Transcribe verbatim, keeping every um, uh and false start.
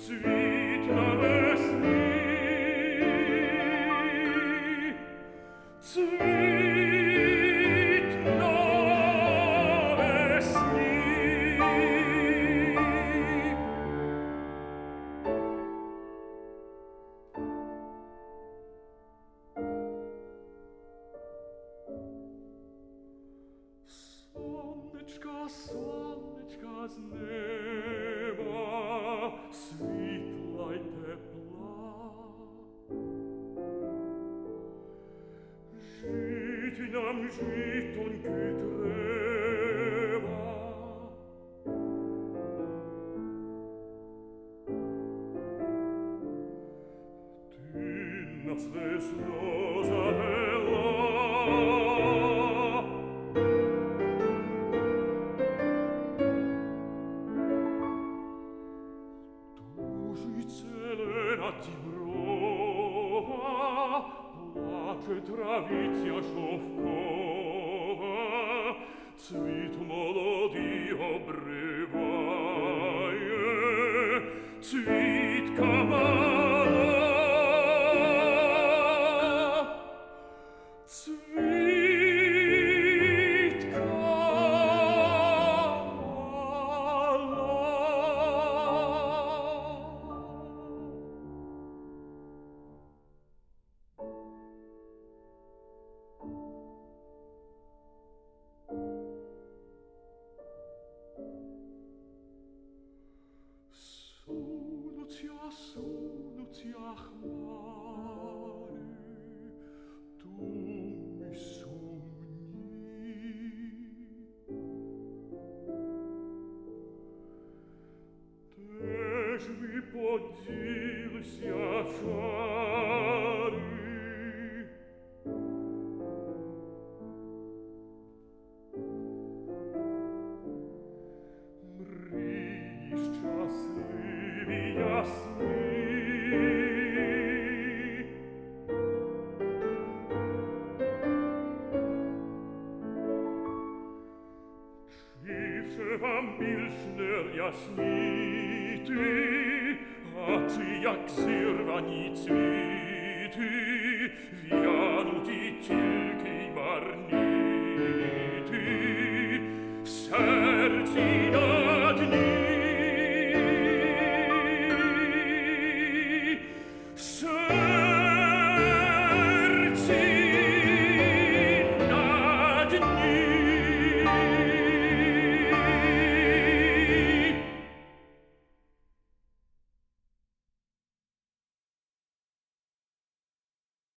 Cvítla vesní, cvítla vesní. Słoneczka, słoneczka z nieba, світла й тепла. Жить нам, житоньки, треба. Ти нас весно завела, Діброва, плаче травиця шовкова, цвіт молодий обриває, цвітка мала, цвітка Сунуться, сунуться хмари, туми сумні. Де ж ви поділися, чари? Мрії щасливі, ясні, чи вже вам більш не ясніти, а чи як зірвані цвіти, в'януть і тільки й марні.